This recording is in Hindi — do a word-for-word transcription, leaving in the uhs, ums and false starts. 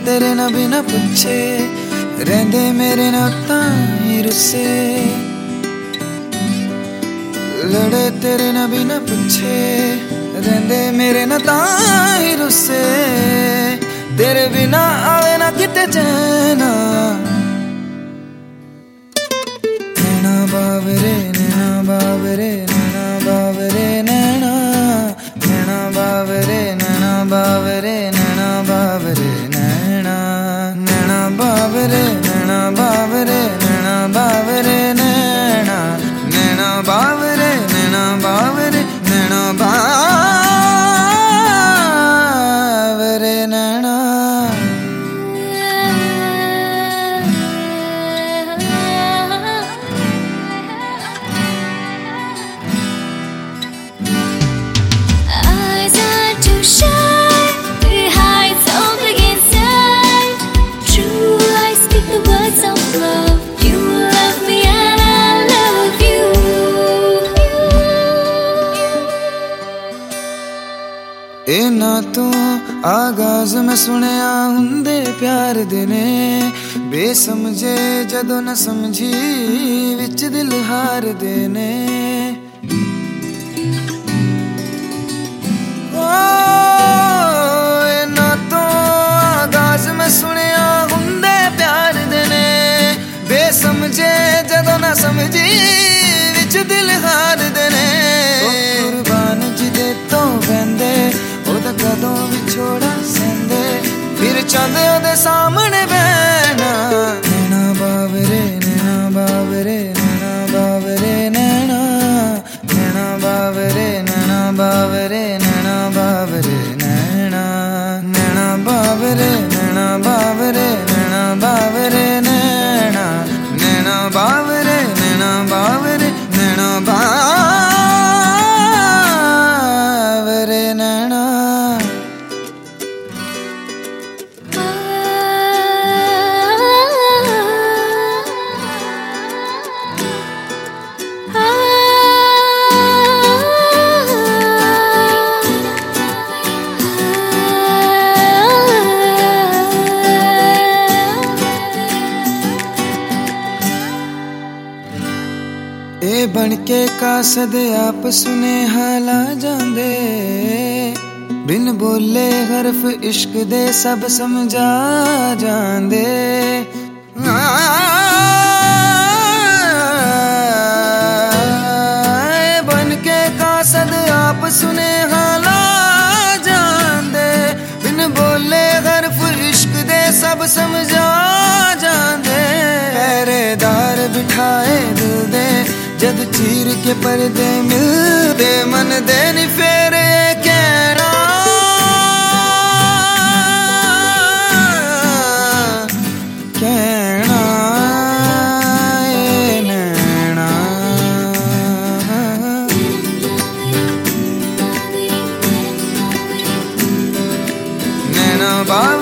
तेरे ना बिना पुछे रहंदे मेरे ना ताई रुसे लड़े तेरे ना बिना पुछे रहंदे मेरे ना ताई रुसे तेरे बिना आवे ना किते चैना नैना बावरे नैना बावरे नैना बावरे नैना नैना बावरे नैना बावरे नैना बावरे नैना नैना बावरे नैना बावरे नैना बावरे नैना नैना बावरे नैना बावरे नैना बावरे नैना इना तू आगाज में सुनिया हुंदे प्यार देने बेसमझे जदों न समझी विच दिल हार देने ओ इना तू आगाज में सुनिया हुंदे प्यार देने बेसमझे जदों न समझी विच दिल हार देने कुर्बान जिदे तो बंदे कदों विछोड़ा सेंदे फिर चांदे ओदे सामने बहना नैना बावरे नैना बावरे नैना बावरे नैना नैना बावरे नैना बावरे नैना बावरे नैना नैना बावरे नैना बावरे नैना बावरे नैना नैना बावरे नैना बावरे नैना बावरे नैना ए बनके कासद आप सुने हाला जांदे बिन बोले हरफ इश्क दे सब समझा जांदे ए बनके कासद आप सुने हाला जांदे बिन बोले हरफ इश्क दे सब समझा जांदे पहरेदार बिठाए दिल दे जद चीर के पर्दे मिलते मन दे नी फेरे कहना कहना ए नैना नैना बा